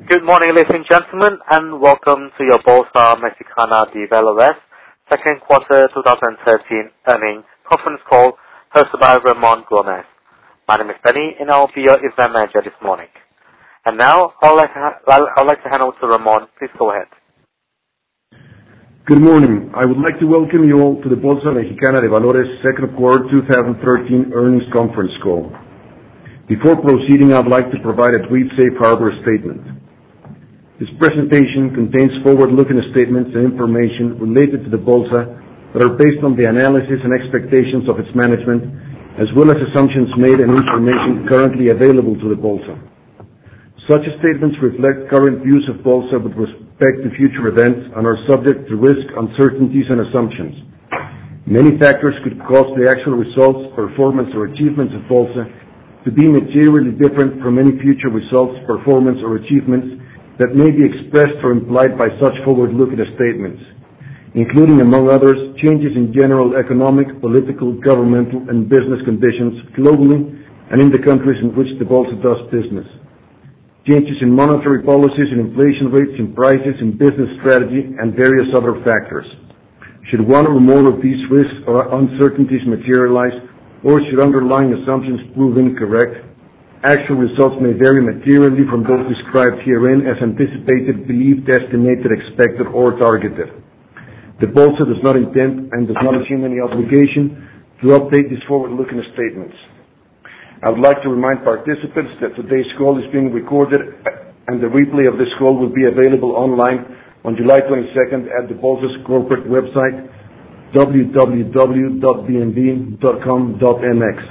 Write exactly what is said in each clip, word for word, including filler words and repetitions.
Good morning, ladies and gentlemen, and welcome to your Bolsa Mexicana de Valores second quarter twenty thirteen earnings conference call hosted by Ramon Gomez. My name is Benny, and I will be your event manager this morning. And now, I would like to, ha- I would like to hand over to Ramon. Please go ahead. Good morning. I would like to welcome you all to the Bolsa Mexicana de Valores second quarter twenty thirteen earnings conference call. Before proceeding, I would like to provide a brief safe harbor statement. This presentation contains forward-looking statements and information related to the Bolsa that are based on the analysis and expectations of its management, as well as assumptions made and information currently available to the Bolsa. Such statements reflect current views of Bolsa with respect to future events and are subject to risk, uncertainties, and assumptions. Many factors could cause the actual results, performance, or achievements of Bolsa to be materially different from any future results, performance, or achievements that may be expressed or implied by such forward-looking statements, including, among others, changes in general economic, political, governmental, and business conditions globally and in the countries in which the Bolsa does business, changes in monetary policies and inflation rates and prices in business strategy, and various other factors. Should one or more of these risks or uncertainties materialize, or should underlying assumptions prove incorrect, actual results may vary materially from those described herein as anticipated, believed, estimated, expected, or targeted. The Bolsa does not intend and does not assume any obligation to update these forward-looking statements. I would like to remind participants that today's call is being recorded and the replay of this call will be available online on July twenty-second at the Bolsa's corporate website, w w w dot b n b dot com dot m x.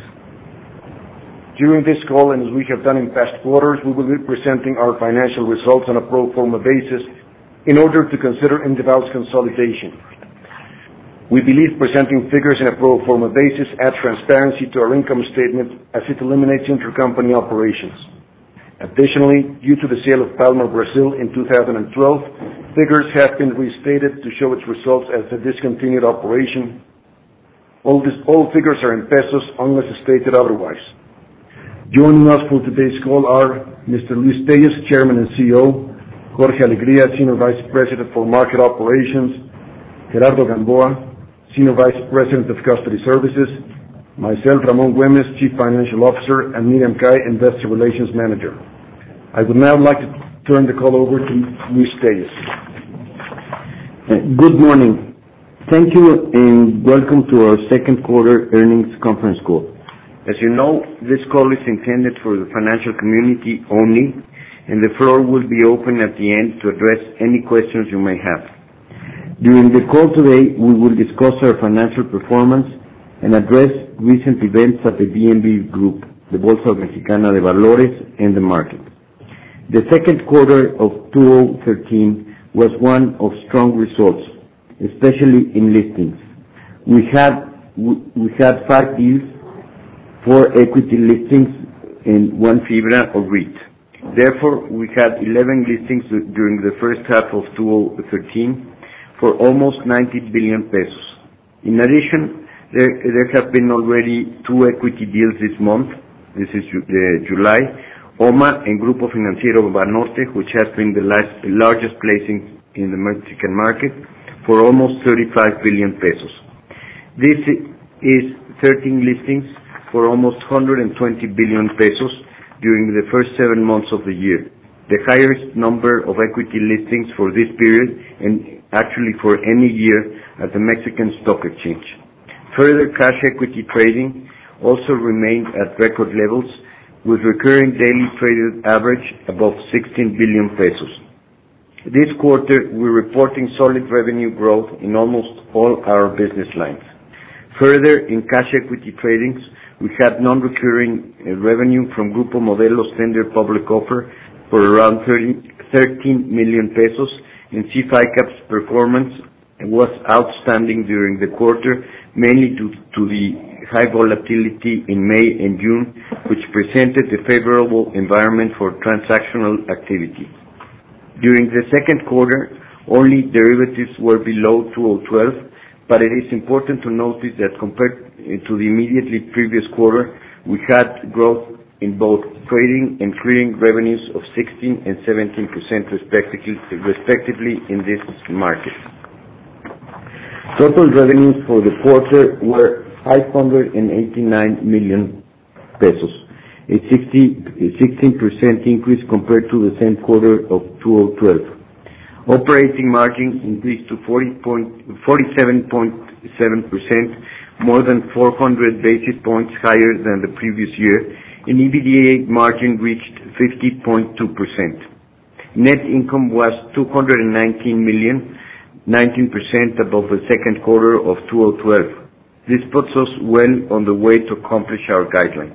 During this call, and as we have done in past quarters, we will be presenting our financial results on a pro forma basis in order to consider Indeval's consolidation. We believe presenting figures in a pro forma basis adds transparency to our income statement as it eliminates intercompany operations. Additionally, due to the sale of Palma Brazil in two thousand twelve, figures have been restated to show its results as a discontinued operation. All, this, all figures are in pesos unless stated otherwise. Joining us for today's call are Mister Luis Tellez, Chairman and C E O, Jorge Alegría, Senior Vice President for Market Operations, Gerardo Gamboa, Senior Vice President of Custody Services, myself, Ramon Gomez, Chief Financial Officer, and Miriam Cai, Investor Relations Manager. I would now like to turn the call over to Luis Tellez. Good morning. Thank you and welcome to our second quarter earnings conference call. As you know, this call is intended for the financial community only, and the floor will be open at the end to address any questions you may have. During the call today, we will discuss our financial performance and address recent events at the B M V Group, the Bolsa Mexicana de Valores, and the market. The second quarter of two thousand thirteen was one of strong results, especially in listings. We had, we had five deals, four equity listings, and one FIBRA or REIT. Therefore, we had eleven listings during the first half of two thousand thirteen for almost ninety billion pesos. In addition, there, there have been already two equity deals this month. This is uh, July, O M A and Grupo Financiero Banorte, which has been the last, largest placing in the Mexican market for almost thirty-five billion pesos. This is thirteen listings for almost one hundred twenty billion pesos during the first seven months of the year, the highest number of equity listings for this period and actually for any year at the Mexican Stock Exchange. Further, cash equity trading also remained at record levels, with recurring daily traded average above sixteen billion pesos. This quarter, we're reporting solid revenue growth in almost all our business lines. Further, in cash equity tradings, we had non-recurring uh, revenue from Grupo Modelo's tender public offer for around thirteen million pesos, and C F I C A P's performance was outstanding during the quarter, mainly to, to the high volatility in May and June, which presented a favorable environment for transactional activity. During the second quarter, only derivatives were below two thousand twelve, but it is important to notice that compared to the immediately previous quarter, we had growth in both trading and clearing revenues of sixteen and seventeen percent respectively, respectively in this market. Total revenues for the quarter were five hundred eighty-nine million pesos, a sixteen percent increase compared to the same quarter of two thousand twelve. Operating margin increased to forty-seven point seven percent, more than four hundred basis points higher than the previous year, and EBITDA margin reached fifty point two percent. Net income was two hundred nineteen million, nineteen percent above the second quarter of two thousand twelve. This puts us well on the way to accomplish our guideline.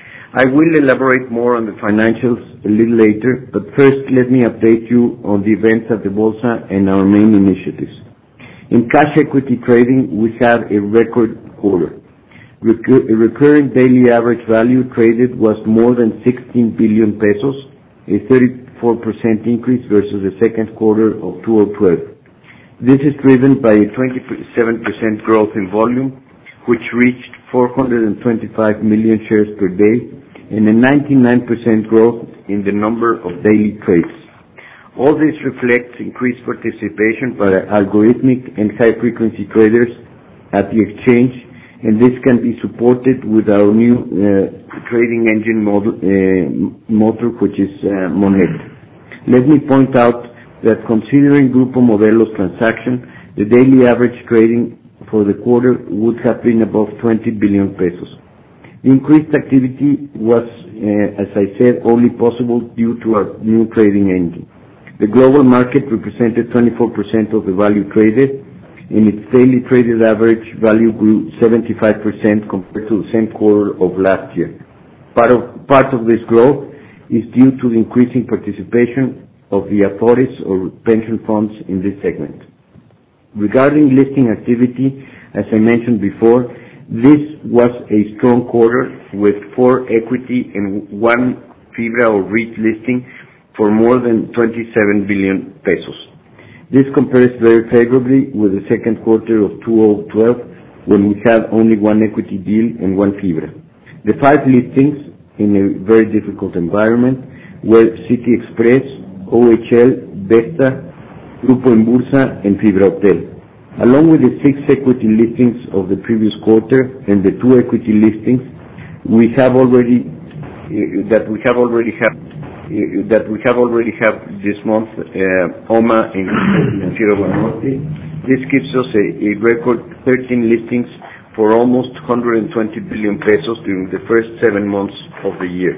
I will elaborate more on the financials a little later, but first let me update you on the events at the Bolsa and our main initiatives. In cash equity trading, we had a record quarter. Recur- recurring daily average value traded was more than sixteen billion pesos, a thirty-four percent increase versus the second quarter of two thousand twelve. This is driven by a twenty-seven percent growth in volume, which reached four hundred twenty-five million shares per day, and a ninety-nine percent growth in the number of daily trades. All this reflects increased participation by algorithmic and high-frequency traders at the exchange, and this can be supported with our new uh, trading engine model, uh, motor, which is uh, Monet. Let me point out that considering Grupo Modelo's transaction, the daily average trading for the quarter would have been above twenty billion pesos. The increased activity was, uh, as I said, only possible due to our new trading engine. The global market represented twenty-four percent of the value traded, and its daily traded average value grew seventy-five percent compared to the same quarter of last year. Part of, part of this growth is due to the increasing participation of the Afores or pension funds in this segment. Regarding listing activity, as I mentioned before, this was a strong quarter with four equity and one FIBRA or REIT listing for more than twenty-seven billion pesos. This compares very favorably with the second quarter of two thousand twelve, when we had only one equity deal and one FIBRA. The five listings in a very difficult environment were City Express, O H L, Vesta, Grupo Inbursa, and FIBRA Hotel. Along with the six equity listings of the previous quarter and the two equity listings, we have already uh, that we have already have uh, that we have already have this month uh, O M A and Financiero Banorte. This gives us a, a record thirteen listings for almost one hundred twenty billion pesos during the first seven months of the year.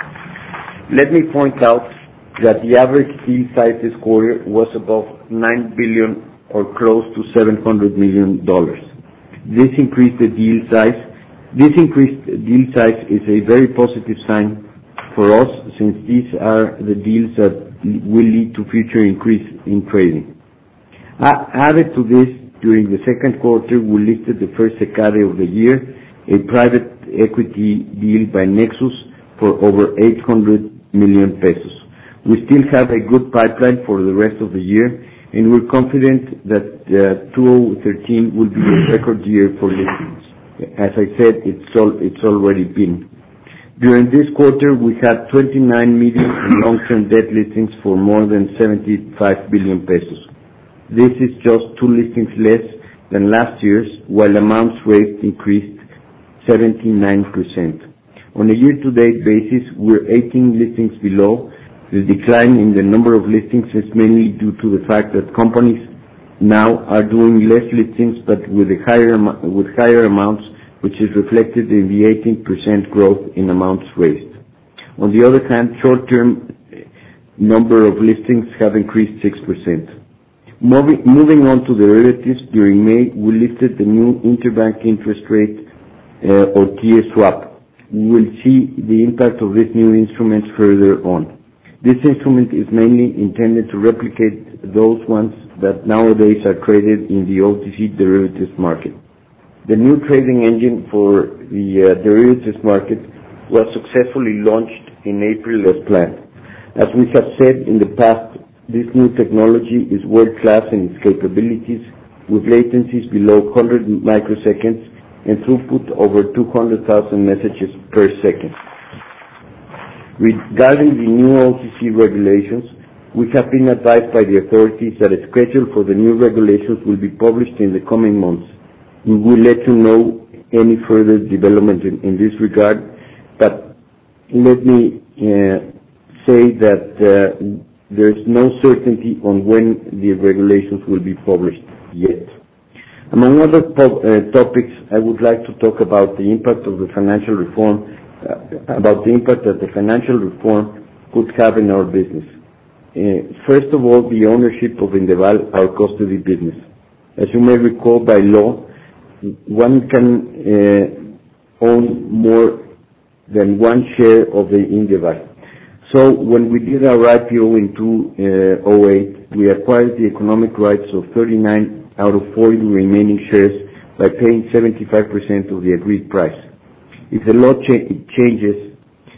Let me point out that the average deal size this quarter was above nine billion or close to seven hundred million dollars. This increased the deal size. This increased deal size is a very positive sign for us, since these are the deals that will lead to future increase in trading. Uh, added to this, during the second quarter, we listed the first SECADE of the year, a private equity deal by Nexus for over eight hundred million pesos. We still have a good pipeline for the rest of the year, and we're confident that uh, two thousand thirteen will be a record year for listings. As I said, it's, all, it's already been. During this quarter, we had twenty-nine medium and long-term debt listings for more than seventy-five billion pesos. This is just two listings less than last year's, while amounts raised increased seventy-nine percent. On a year-to-date basis, we're eighteen listings below. The decline in the number of listings is mainly due to the fact that companies now are doing less listings, but with a higher with higher amounts, which is reflected in the eighteen percent growth in amounts raised. On the other hand, short-term number of listings have increased six percent. Moving, moving on to derivatives, during May, we listed the new interbank interest rate, uh, or T I E swap. We will see the impact of this new instrument further on. This instrument is mainly intended to replicate those ones that nowadays are traded in the O T C derivatives market. The new trading engine for the uh, derivatives market was successfully launched in April as planned. As we have said in the past, this new technology is world-class in its capabilities, with latencies below one hundred microseconds and throughput over two hundred thousand messages per second. Regarding the new O T C regulations, we have been advised by the authorities that a schedule for the new regulations will be published in the coming months. We will let you know any further development in, in this regard, but let me uh, say that uh, there is no certainty on when the regulations will be published yet. Among other po- uh, topics, I would like to talk about the impact of the financial reform, uh, about the impact that the financial reform could have in our business. Uh, first of all, the ownership of Indeval, our custody business. As you may recall, by law, one can uh, own more than one share of the Indeval. So when we did our I P O in two thousand eight, we acquired the economic rights of thirty-nine out of forty remaining shares by paying seventy-five percent of the agreed price. If the law cha- changes,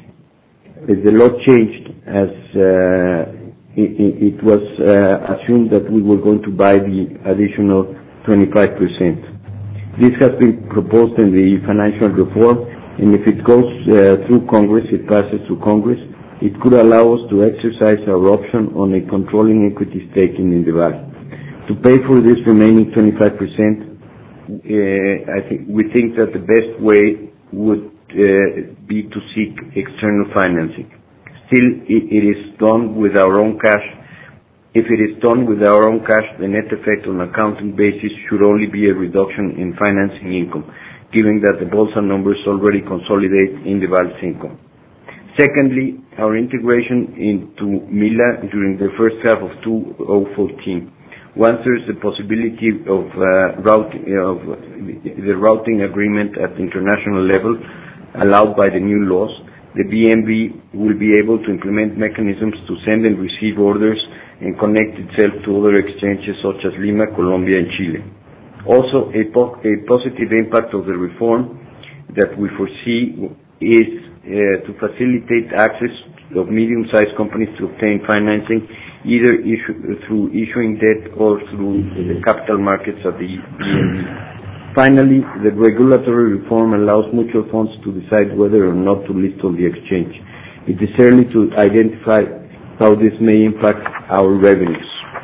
if the law changed as uh, it, it was uh, assumed that we were going to buy the additional twenty-five percent. This has been proposed in the financial reform, and if it goes uh, through Congress, it passes through Congress, it could allow us to exercise our option on a controlling equity stake in Indeval. To pay for this remaining twenty-five percent, uh, I think we think that the best way would uh, be to seek external financing. Still, it, it is done with our own cash. If it is done with our own cash, the net effect on accounting basis should only be a reduction in financing income, given that the Bolsa numbers already consolidate Indeval's income. Secondly, our integration into MILA during the first half of two thousand fourteen. Once there is the possibility of uh, routing, of the routing agreement at the international level allowed by the new laws, the B M V will be able to implement mechanisms to send and receive orders and connect itself to other exchanges such as Lima, Colombia, and Chile. Also, a, po- a positive impact of the reform that we foresee is uh, to facilitate access of medium-sized companies to obtain financing, either issue, through issuing debt or through the capital markets at the B M V. Finally, the regulatory reform allows mutual funds to decide whether or not to list on the exchange. It is early to identify how this may impact our revenues.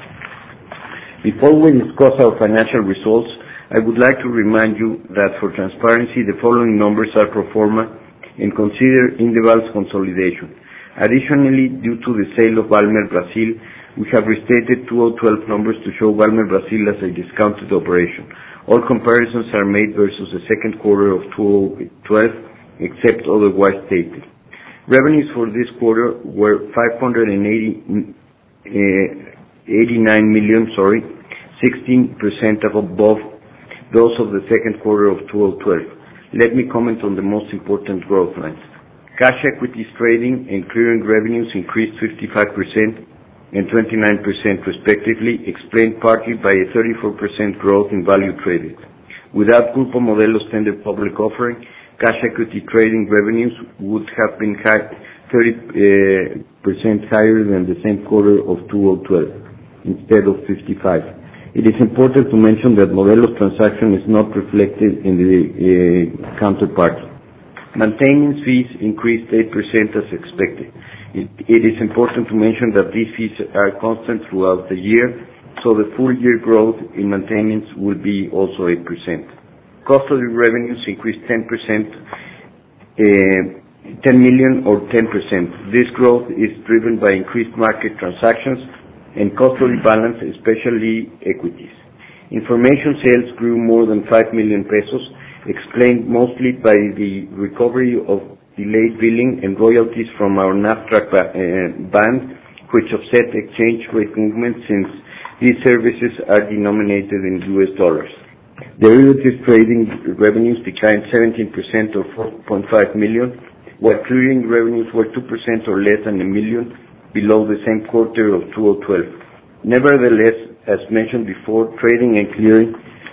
Before we discuss our financial results, I would like to remind you that for transparency, the following numbers are pro forma and consider Indeval's consolidation. Additionally, due to the sale of Valmer Brazil, we have restated two thousand twelve numbers to show Valmer Brazil as a discounted operation. All comparisons are made versus the second quarter of two thousand twelve, except otherwise stated. Revenues for this quarter were five hundred eighty-nine million, sorry, sixteen percent above those of the second quarter of two thousand twelve. Let me comment on the most important growth lines. Cash equities trading and clearing revenues increased fifty-five percent and twenty-nine percent respectively, explained partly by a thirty-four percent growth in value traded. Without Grupo Modelo's tender public offering, cash equity trading revenues would have been high, thirty percent higher than the same quarter of two thousand twelve, instead of fifty-five. It is important to mention that Modelo's transaction is not reflected in the uh, counterpart. Maintenance fees increased eight percent as expected. It, it is important to mention that these fees are constant throughout the year, so the full year growth in maintenance will be also eight percent. Custody revenues increased ten percent, uh, ten million or ten percent. This growth is driven by increased market transactions and custody balance, especially equities. Information sales grew more than five million pesos, explained mostly by the recovery of delayed billing and royalties from our NAFTRAC ba- uh, band, which offset exchange rate movements since these services are denominated in U S dollars. Derivatives trading revenues declined seventeen percent or four point five million, while clearing revenues were two percent or less than a million below the same quarter of two thousand twelve. Nevertheless, as mentioned before, trading and clearing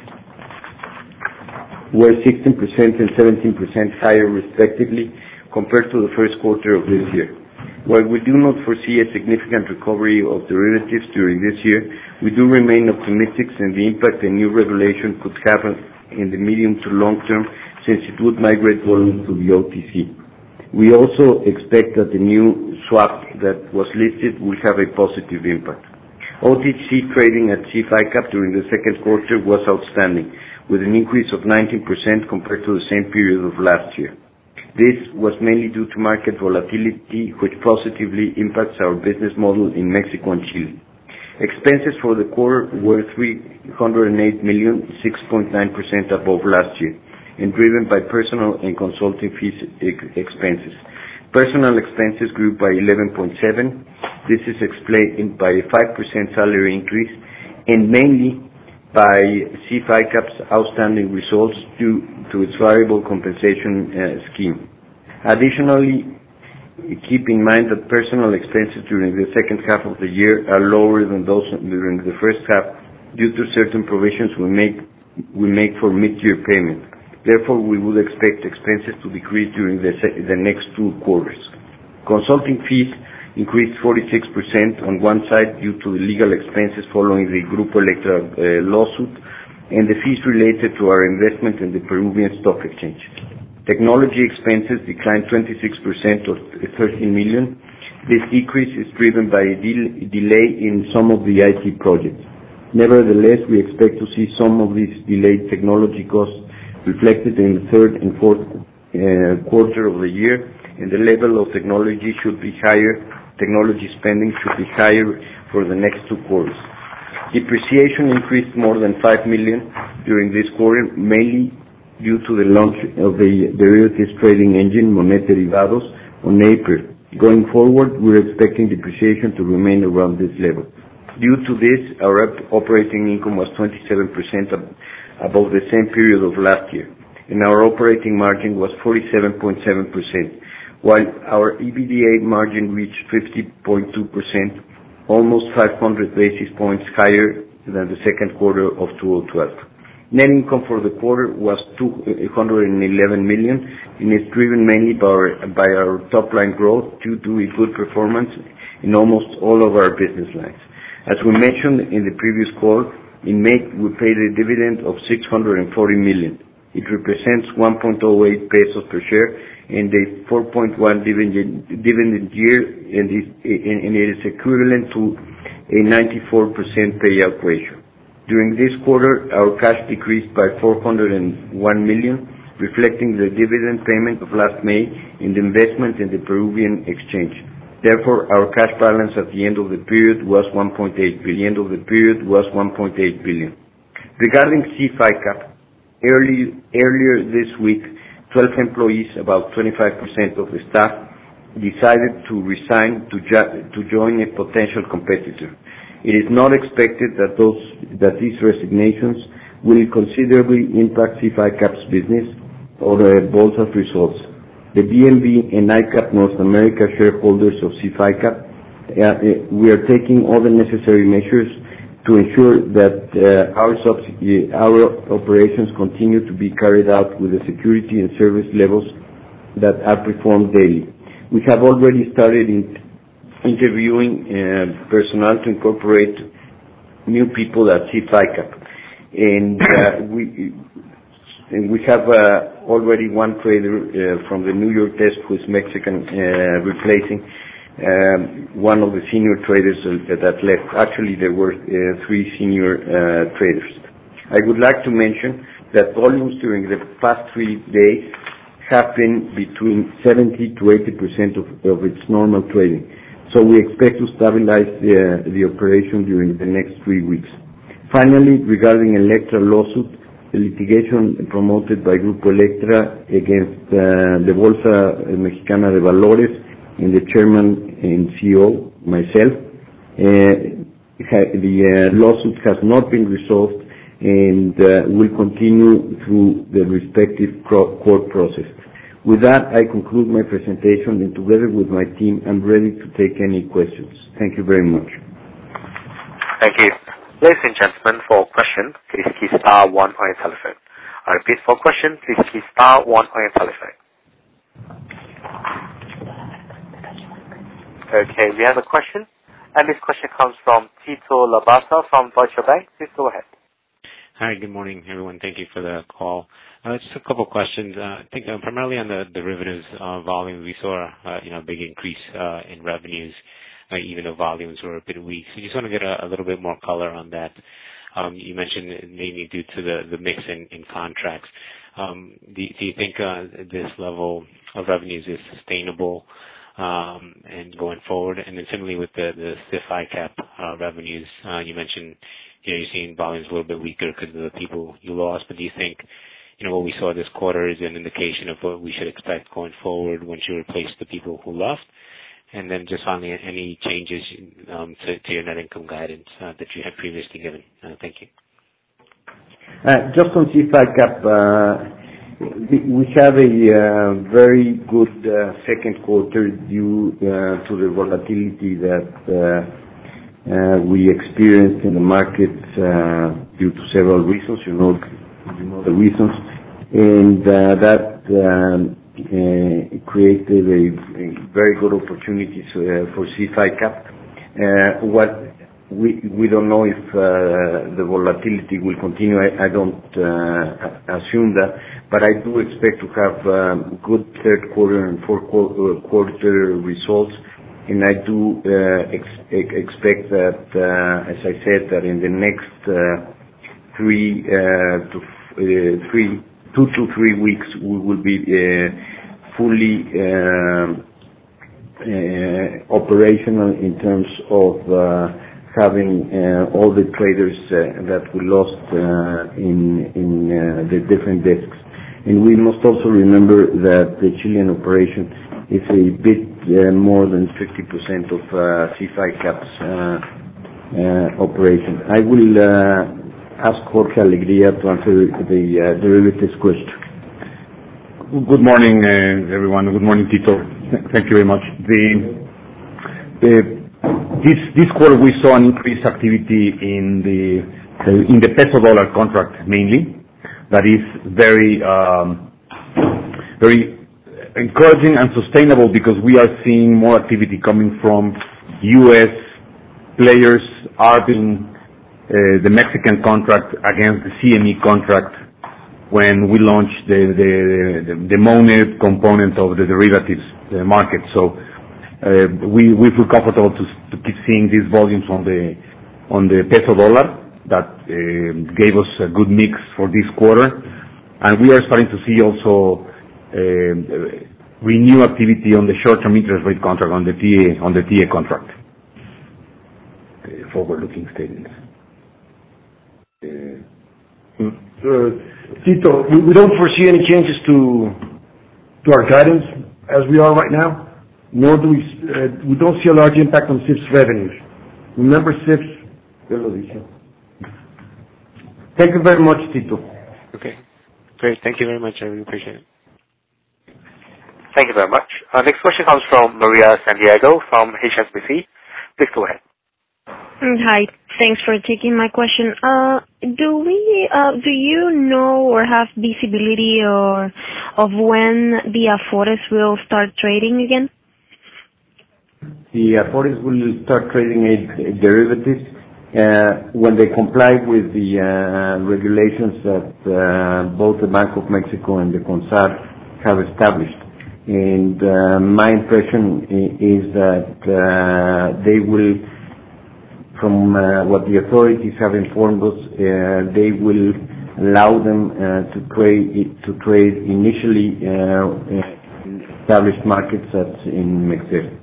were sixteen percent and seventeen percent higher respectively compared to the first quarter of this year. While we do not foresee a significant recovery of derivatives during this year, we do remain optimistic in the impact the new regulation could have in the medium to long term, since it would migrate volume to the O T C. We also expect that the new swap that was listed will have a positive impact. O T C trading at C F I C A P during the second quarter was outstanding, with an increase of nineteen percent compared to the same period of last year. This was mainly due to market volatility, which positively impacts our business model in Mexico and Chile. Expenses for the quarter were three hundred eight million, six point nine percent above last year, and driven by personal and consulting fees expenses. Personal expenses grew by eleven point seven. This is explained by a five percent salary increase, and mainly by C F I C A P's outstanding results due to its variable compensation uh, scheme. Additionally, keep in mind that personal expenses during the second half of the year are lower than those during the first half due to certain provisions we make we make for mid-year payment. Therefore, we would expect expenses to decrease during the, the next two quarters. Consulting fees increased forty-six percent on one side due to the legal expenses following the Grupo Electra uh, lawsuit and the fees related to our investment in the Peruvian Stock Exchange. Technology expenses declined twenty-six percent or thirteen million. This decrease is driven by a del- delay in some of the I T projects. Nevertheless, we expect to see some of these delayed technology costs reflected in the third and fourth uh, quarter of the year, and the level of technology should be higher. Technology spending should be higher for the next two quarters. Depreciation increased more than five million during this quarter, mainly due to the launch of the derivatives trading engine, Monet Derivados, on April. Going forward, we're expecting depreciation to remain around this level. Due to this, our operating income was twenty-seven percent above the same period of last year, and our operating margin was forty-seven point seven percent. While our E B D A margin reached fifty point two percent, almost five hundred basis points higher than the second quarter of two thousand twelve. Net income for the quarter was two hundred eleven million, and is driven mainly by our, by our top-line growth due to a good performance in almost all of our business lines. As we mentioned in the previous call, in May we paid a dividend of six hundred forty million. It represents one point zero eight pesos per share and a four point one dividend, dividend year, and, is, and it is equivalent to a ninety-four percent payout ratio. During this quarter, our cash decreased by four hundred one million, reflecting the dividend payment of last May and the investment in the Peruvian exchange. Therefore, our cash balance at the end of the period was one point eight billion. End of the period was one point eight billion. Regarding C F I C A P, early, earlier this week, twelve employees, about twenty-five percent of the staff, decided to resign to, ju- to join a potential competitor. It is not expected that those that these resignations will considerably impact C F I C A P's business or uh, Bolsa's results. The B M V and I C A P North America shareholders of C F I C A P, uh, we are taking all the necessary measures to ensure that uh, our, subsidy, our operations continue to be carried out with the security and service levels that are performed daily. We have already started in interviewing uh, personnel to incorporate new people at C F I C A P, and uh, we and we have uh, already one trader uh, from the New York desk who is Mexican, uh, replacing um, one of the senior traders that left. Actually, there were uh, three senior uh, traders. I would like to mention that volumes during the past three days have been between seventy to eighty percent of, of its normal trading. So we expect to stabilize the, the operation during the next three weeks. Finally, regarding Electra lawsuit, the litigation promoted by Grupo Electra against uh, the Bolsa Mexicana de Valores and the chairman and C E O, myself, uh, the uh, lawsuit has not been resolved and uh, will continue through the respective court process. With that, I conclude my presentation, and together with my team, I'm ready to take any questions. Thank you very much. Thank you. Ladies and gentlemen, for question, please key star one on your telephone. I repeat, for question, please key star one on your telephone. Okay, we have a question, and this question comes from Tito Labarta from Deutsche Bank. Please go ahead. Hi, good morning, everyone. Thank you for the call. Uh, just a couple of questions. Uh, I think uh, primarily on the derivatives uh, volume, we saw uh, you know a big increase uh, in revenues, uh, even though volumes were a bit weak. So just want to get a, a little bit more color on that. Um, you mentioned it mainly due to the, the mix in, in contracts. Um, do, do you think uh, this level of revenues is sustainable um, and going forward? And then similarly with the, the C I F I C A P uh, revenues, uh, you mentioned you know you're seeing volumes a little bit weaker because of the people you lost. But do you think you know what we saw this quarter is an indication of what we should expect going forward once you replace the people who left? And then just finally, any changes um, to, to your net income guidance uh, that you had previously given? Uh, thank you. Uh, just on C I F I C A P, uh, we have a uh, very good uh, second quarter due uh, to the volatility that uh, uh, we experienced in the markets uh, due to several reasons. You know, you know the reasons, and uh, that um, uh, created a, a very good opportunities uh, for C I F I C A P. Uh, what We we don't know if uh, the volatility will continue. I, I don't uh, assume that, but I do expect to have um, good third quarter and fourth quarter results, and I do uh, ex- expect that, uh, as I said, that in the next uh, three uh, to uh, three two to three weeks we will be uh, fully um, uh, operational in terms of. Uh, having uh, all the traders uh, that we lost uh, in in uh, the different desks. And we must also remember that the Chilean operation is a bit uh, more than fifty percent of uh, C I F I C A P's uh, uh, operation. I will uh, ask Jorge Alegría to answer the uh, derivatives question. Good morning, uh, everyone. Good morning, Tito. Thank you very much. The, the This this quarter, we saw an increased activity in the in the peso-dollar contract mainly. That is very um, very encouraging and sustainable because we are seeing more activity coming from U S players arbing uh, the Mexican contract against the C M E contract when we launched the the the, the MONED component of the derivatives uh, market. So. Uh, we, we feel comfortable to, to keep seeing these volumes on the on the peso dollar that uh, gave us a good mix for this quarter, and we are starting to see also uh, renew activity on the short-term interest rate contract on the T A on the T A contract. Uh, forward-looking statements. Uh, uh, Tito, we, we don't foresee any changes to to our guidance as we are right now. Nor do we, uh, we don't see a large impact on C I F I's revenues. Remember C I F I. Thank you very much, Tito. Okay, great. Thank you very much. I really appreciate it. Thank you very much. Our next question comes from Maria Santiago from H S B C. Please go ahead. Hi. Thanks for taking my question. Uh, do we, uh, do you know or have visibility or of when the Afores will start trading again? The Afores will start trading a derivatives uh, when they comply with the uh, regulations that uh, both the Bank of Mexico and the CONSAR have established. And uh, my impression is that uh, they will, from uh, what the authorities have informed us, uh, they will allow them uh, to trade to trade initially uh, in established markets that's in Mexico.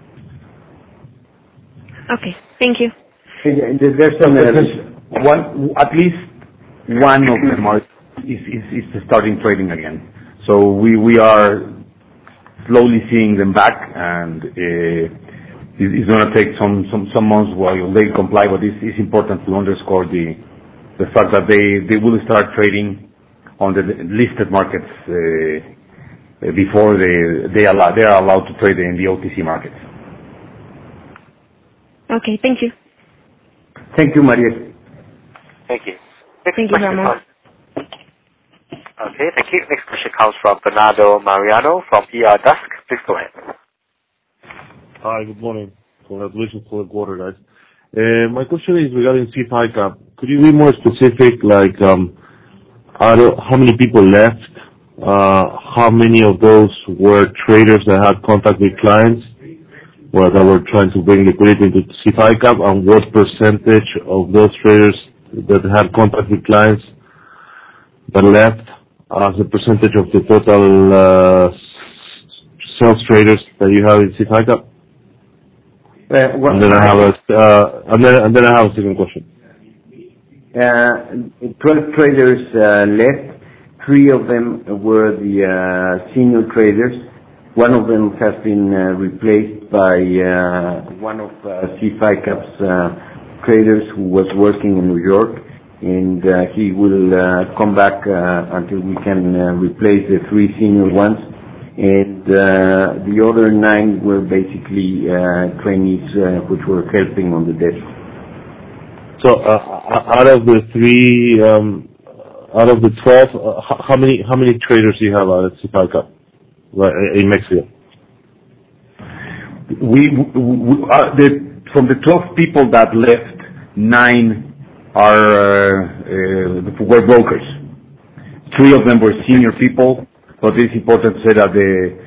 Okay, thank you. There's some uh, one, at least one of them are, is, is, is starting trading again. So we, we are slowly seeing them back, and uh, it's going to take some, some, some months while they comply, but it's, it's important to underscore the, the fact that they, they will start trading on the listed markets uh, before they, they, allow, they are allowed to trade in the O T C markets. Okay, thank you. Thank you, Maria. Thank you. Next thank you, Ramon. Okay, thank you. Next question comes from Bernardo Mariano from E R Desk. Please go ahead. Hi, good morning. Congratulations for the quarter, guys. Uh, my question is regarding C I F I C A P. Could you be more specific, like um, out of how many people left, uh, how many of those were traders that had contact with clients, where they were trying to bring liquidity into C F I C A P, and what percentage of those traders that had contact with clients that left as a percentage of the total uh, sales traders that you have in C F I C A P? Uh, well, and then I have a uh, and then and then I have a second question. Uh, twelve traders uh, left. Three of them were the uh, senior traders. One of them has been uh, replaced by uh, one of uh, C F I C A P's uh, traders who was working in New York, and uh, he will uh, come back uh, until we can uh, replace the three senior ones. And uh, the other nine were basically uh, trainees uh, which were helping on the desk. So, uh, out of the three, um, out of the twelve, uh, how many how many traders do you have out at C F I C A P in Mexico? We, we uh, the, from the twelve people that left, nine are uh, uh, were brokers. Three of them were senior people. But it's important to say that the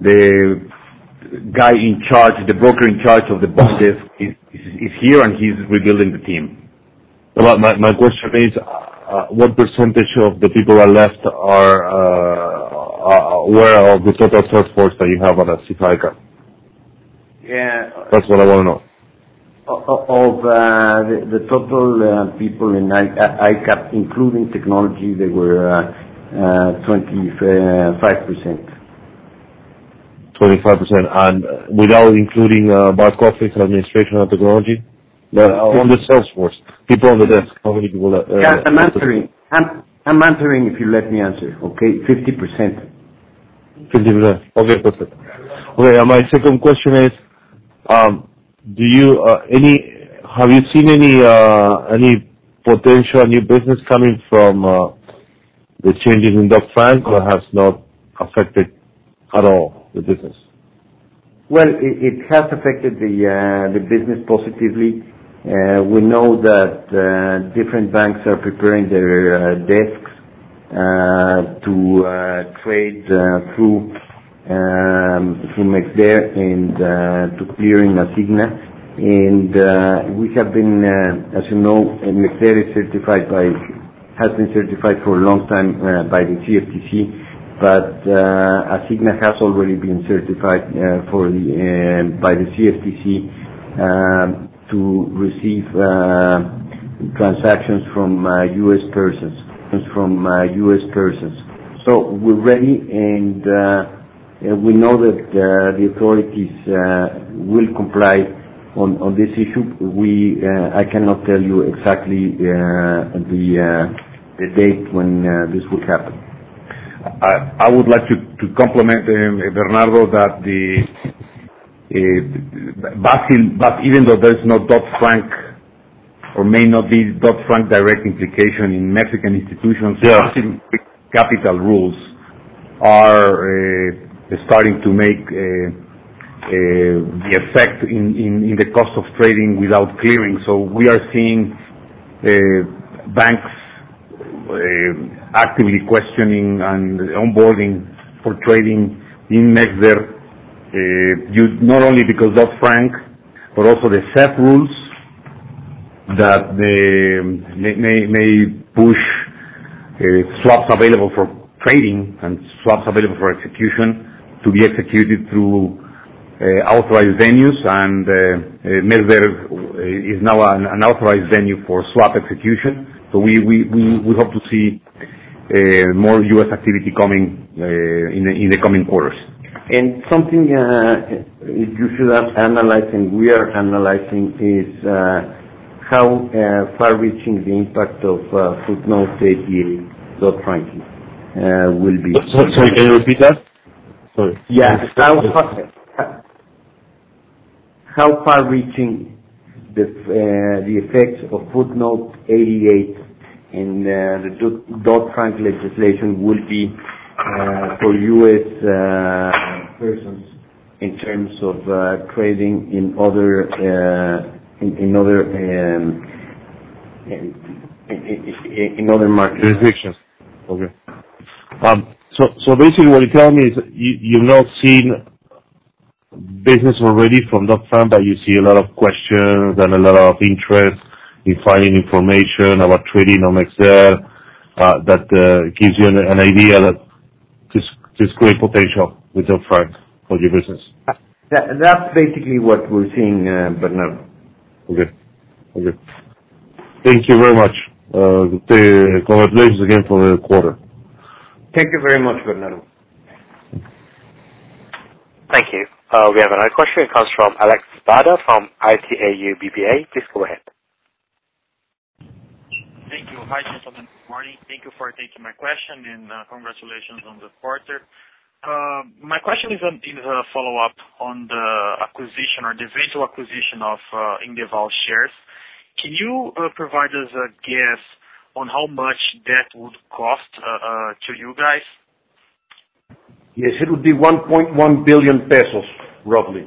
the guy in charge, the broker in charge of the bond desk, is, is, is here, and he's rebuilding the team. But my my question is, uh, what percentage of the people that left are uh, uh, were of the total sales force that you have on a C F I C A P? Yeah, that's what I want to know. Of uh, the, the total uh, people in I C A P, including technology, they were. Uh, Uh, twenty-five percent. twenty-five percent, and without including uh, back office, administration, and technology? But on the sales force, people on the desk, how many people? Uh, yeah, I'm answering. I'm, I'm answering if you let me answer, okay? fifty percent. fifty percent. Okay, perfect. Okay, and my second question is, um, do you, uh, any, have you seen any, uh, any potential new business coming from, uh, the changes in Dodd-Frank, or has not affected at all the business? Well, it, it has affected the uh, the business positively. Uh, we know that uh, different banks are preparing their uh, desks uh, to uh, trade uh, through um, through MexDer and uh, to clear in Asigna. And uh, we have been, uh, as you know, MexDer is certified by. has been certified for a long time uh, by the C F T C, but uh, Asigna has already been certified uh, for the uh, by the C F T C um, to receive uh, transactions from uh, U S persons, from uh, U S persons. So we're ready, and uh, we know that uh, the authorities uh, will comply on, on this issue. We uh, I cannot tell you exactly uh, the uh, the date when uh, this will happen. I, I would like to, to compliment um, Bernardo that the uh, Basel, but even though there is no Dodd-Frank or may not be Dodd-Frank direct implication in Mexican institutions, yeah. Basel capital rules are uh, starting to make uh, uh, the effect in, in, in the cost of trading without clearing. So we are seeing uh, banks uh, actively questioning and onboarding for trading in MexDer, uh, you, not only because Dodd-Frank, but also the S E F rules that they may, may, may push uh, swaps available for trading and swaps available for execution to be executed through uh, authorized venues, and uh, uh, MexDer is now an, an authorized venue for swap execution. So we, we, we, we hope to see uh, more U S activity coming uh, in, the, in the coming quarters. And something uh, you should analyze, and we are analyzing, is uh, how uh, far-reaching the impact of uh, footnote eighty-eight Dodd-Frank uh, will be. So, sorry, can you repeat that? Sorry. Yeah, how far, how far-reaching the uh, the effects of footnote eighty-eight in uh, the Dodd-Frank legislation will be uh, for U S uh, persons in terms of uh, trading in other uh, in, in other um, in, in, in other markets. Jurisdictions. Okay. Um, so, so basically what you're telling me is you, you've not seen business already from that front, but you see a lot of questions and a lot of interest in finding information about trading on Excel, uh, that uh, gives you an, an idea that there's, there's great potential with that front for your business. That, that's basically what we're seeing, uh, Bernardo. Okay. Okay. Thank you very much. Uh, the, congratulations again for the quarter. Thank you very much, Bernardo. Thank you. Uh, we have another question. It comes from Alex Spada from I T A U B B A. Please go ahead. Thank you. Hi, gentlemen. Good morning. Thank you for taking my question, and uh, congratulations on the quarter. Uh, my question is a, is a follow-up on the acquisition or the eventual acquisition of uh, Indeval shares. Can you uh, provide us a guess on how much that would cost uh, uh, to you guys? Yes, it would be one point one billion pesos, roughly.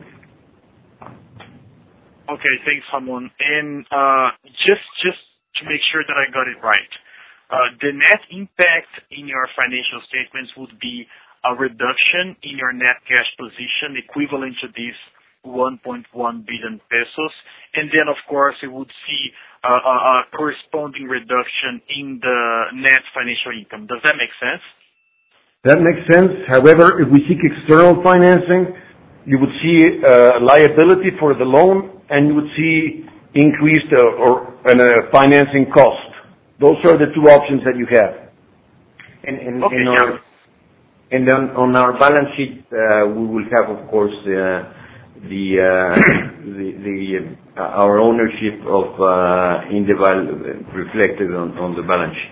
Okay, thanks, Ramon. And uh, just just to make sure that I got it right, uh, the net impact in your financial statements would be a reduction in your net cash position equivalent to this one point one billion pesos, and then of course you would see uh, a, a corresponding reduction in the net financial income. Does that make sense? That makes sense. However, if we seek external financing, you would see uh, liability for the loan, and you would see increased uh, or uh, financing cost. Those are the two options that you have. And, and, okay, and, our, yeah. and on, on our balance sheet, uh, we will have, of course, uh, the uh, the, the uh, our ownership of uh, Indeval reflected on, on the balance sheet.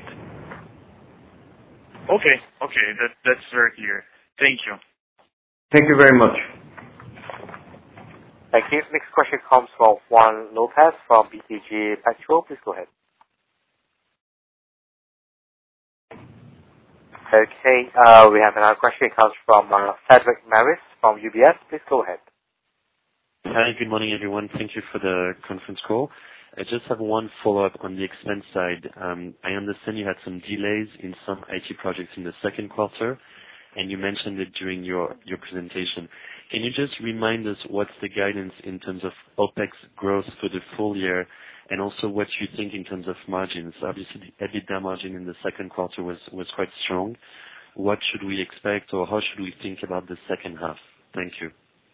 Okay, okay, that that's very clear. Thank you. Thank you very much. Thank you. Next question comes from Juan Lopez from B T G Pactual. Please go ahead. Okay, uh, we have another question. It comes from uh, Cedric Maris from U B S. Please go ahead. Hi, good morning, everyone. Thank you for the conference call. I just have one follow-up on the expense side. Um, I understand you had some delays in some I T projects in the second quarter, and you mentioned it during your, your presentation. Can you just remind us what's the guidance in terms of OpEx growth for the full year, and also what you think in terms of margins? Obviously, the EBITDA margin in the second quarter was, was quite strong. What should we expect, or how should we think about the second half? Thank you.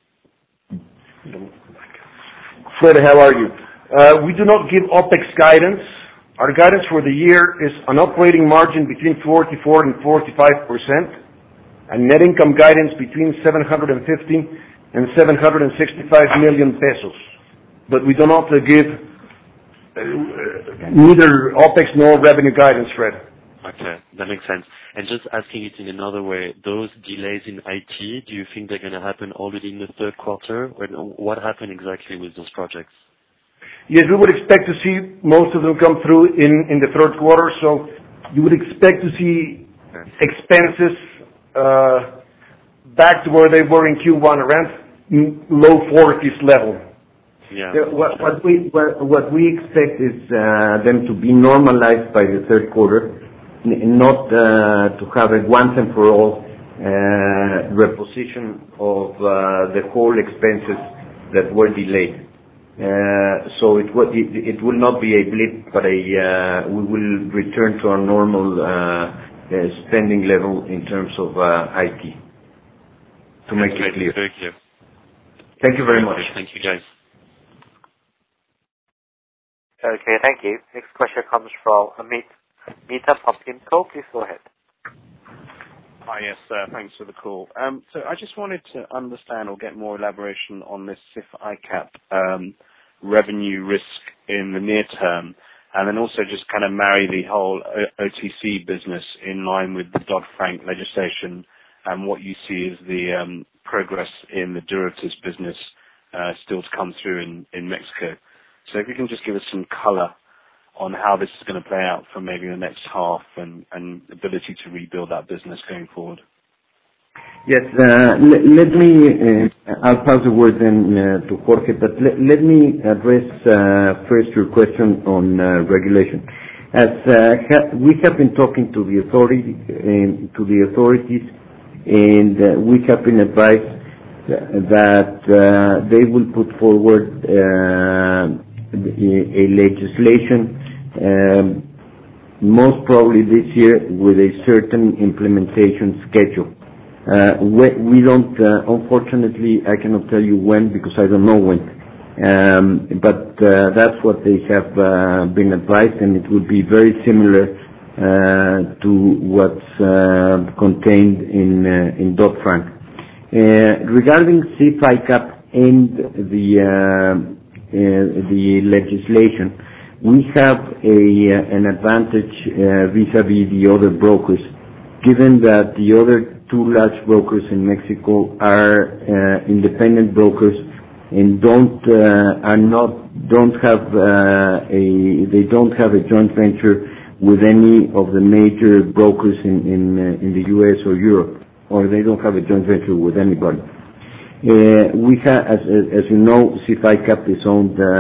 Fred, how are you? Uh, we do not give OpEx guidance. Our guidance for the year is an operating margin between forty-four and forty-five percent, and net income guidance between seven hundred fifty and seven hundred sixty-five million pesos. But we do not uh, give uh, neither OpEx nor revenue guidance, Fred. Okay, that makes sense. And just asking it in another way, those delays in I T, do you think they're going to happen already in the third quarter? Or what happened exactly with those projects? Yes, we would expect to see most of them come through in, in the third quarter, so you would expect to see expenses uh, back to where they were in Q one, around low forties level. Yeah. What, what we what, what we expect is uh, them to be normalized by the third quarter, n- not uh, to have a once and for all uh, reposition of uh, the whole expenses that were delayed. Uh, so it, w- it it will not be a blip, but a uh, we will return to our normal uh, uh, spending level in terms of uh, I T. To make it clear. Very clear. Thank you very much. Thank you, guys. Okay, thank you. Next question comes from Amit Mehta from PIMCO. Please go ahead. Hi, yes, uh, thanks for the call. Um, so I just wanted to understand or get more elaboration on this C I F I C A P um, revenue risk in the near term, and then also just kind of marry the whole O T C business in line with the Dodd-Frank legislation and what you see as the um, progress in the derivatives business uh, still to come through in, in Mexico. So if you can just give us some color on how this is going to play out for maybe the next half and, and ability to rebuild that business going forward. Yes, uh, let, let me, uh, I'll pass the word then uh, to Jorge, but let, let me address uh, first your question on uh, regulation. As uh, ha- we have been talking to the authority, um, to the authorities, and uh, we have been advised that uh, they will put forward uh, a legislation, um, most probably this year, with a certain implementation schedule. Uh, we, we don't, uh, unfortunately, I cannot tell you when because I don't know when. Um, but uh, that's what they have uh, been advised, and it would be very similar uh, to what's uh, contained in uh, in Dodd-Frank. Uh, regarding C F I C A P and the uh, uh, the legislation, we have a uh, an advantage uh, vis-a-vis the other brokers, given that the other two large brokers in Mexico are uh, independent brokers and don't uh, are not don't have uh, a they don't have a joint venture with any of the major brokers in in, uh, in the U S or Europe, or they don't have a joint venture with anybody. Uh, we have, as, as you know, C F I C A P is owned uh,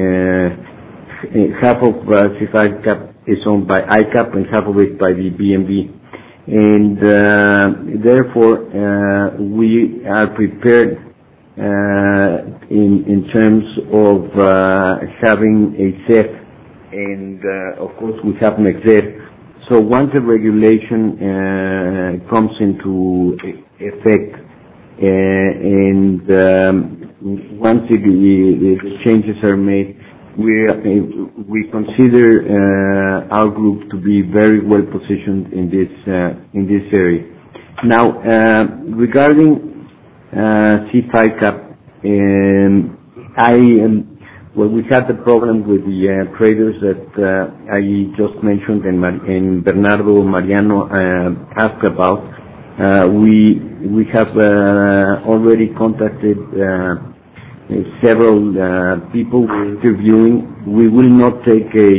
uh, half of uh, C F I C A P is owned by I C A P and half of it by the B M V, and uh, therefore uh, we are prepared. Uh, in in terms of uh, having a C E F, and uh, of course we have an X E F. So once the regulation uh, comes into effect, uh, and um, once the, the changes are made, we uh, we consider uh, our group to be very well positioned in this uh, in this area. Now, uh, regarding Uh, C F I C A P, um, I um, well, we had the problem with the uh, traders that uh, I just mentioned and, Mar- and Bernardo Mariano uh, asked about. Uh, we we have uh, already contacted uh, several uh, people we're interviewing. We will not take a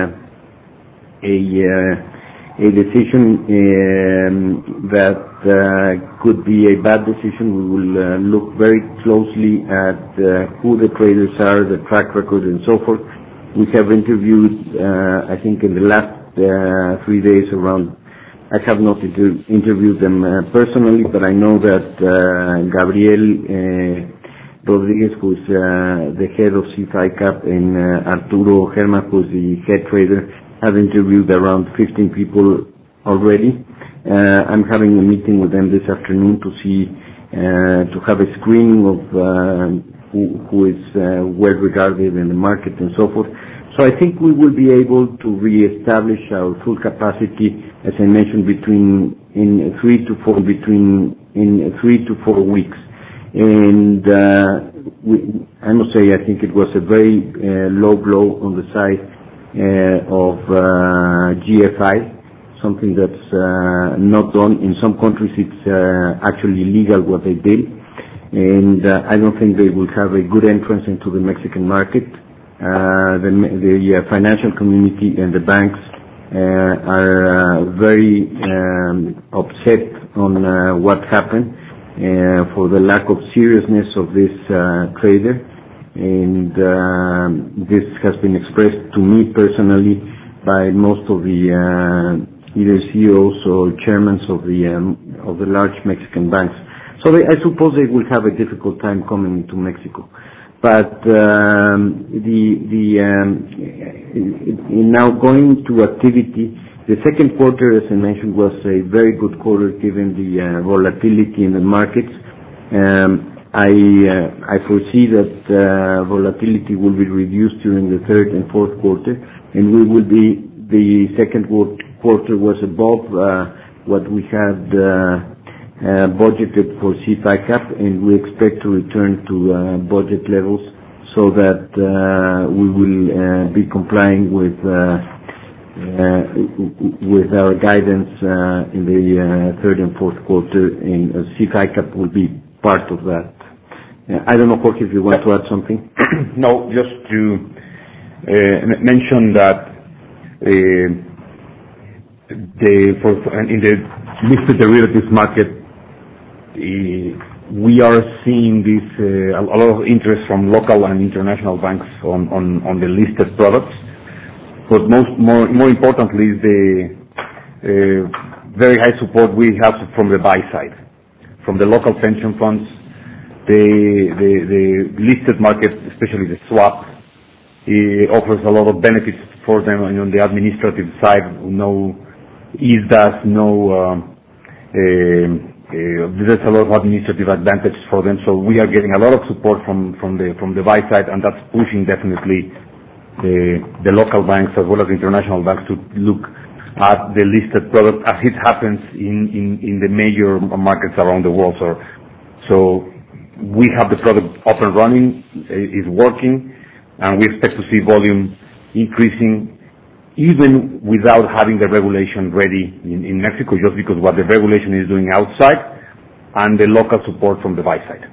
uh, a uh, a decision um, that uh, could be a bad decision. We will uh, look very closely at uh, who the traders are, the track record, and so forth. We have interviewed, uh, I think in the last uh, three days around, I have not inter- interviewed them uh, personally, but I know that uh, Gabriel uh, Rodriguez, who is uh, the head of C F I C A P, and uh, Arturo Germa, who is the head trader, have interviewed around fifteen people already. Uh, I'm having a meeting with them this afternoon to see, uh, to have a screening of uh, who, who is uh, well regarded in the market and so forth. So I think we will be able to reestablish our full capacity, as I mentioned, between in three to four between in three to four weeks. And uh, we, I must say, I think it was a very uh, low blow on the side uh, of uh, G F I. Something that's uh, not done. In some countries it's uh, actually illegal what they did, and uh, I don't think they will have a good entrance into the Mexican market. Uh, the the uh, financial community and the banks uh, are uh, very um, upset on uh, what happened uh, for the lack of seriousness of this uh, trader, and uh, this has been expressed to me personally by most of the uh, either C E Os or chairmen of the um, of the large Mexican banks. So they, I suppose they will have a difficult time coming into Mexico. But um, the the um, in now going to activity, the second quarter, as I mentioned, was a very good quarter given the uh, volatility in the markets. Um, I uh, I foresee that uh, volatility will be reduced during the third and fourth quarter, and we will be the second quarter. quarter was above uh, what we had uh, uh, budgeted for C F I C A P, and we expect to return to uh, budget levels so that uh, we will uh, be complying with uh, uh, with our guidance uh, in the uh, third and fourth quarter, and uh, C F I C A P will be part of that. Uh, I don't know, Jorge, if you want to add something. No, just to uh, mention that uh, The, for, in the listed derivatives market, uh, we are seeing this uh, a lot of interest from local and international banks on, on, on the listed products. but most more more importantly is the uh, very high support we have from the buy side, from the local pension funds, the the, the listed market, especially the swap. It offers a lot of benefits for them on the administrative side. No I S D A S, no. Um, uh, uh, there's a lot of administrative advantages for them. So we are getting a lot of support from from the from the buy side, and that's pushing definitely the the local banks as well as international banks to look at the listed product as it happens in in, in the major markets around the world. So so we have the product up and running, is working. And we expect to see volume increasing even without having the regulation ready in, in Mexico, just because what the regulation is doing outside and the local support from the buy side.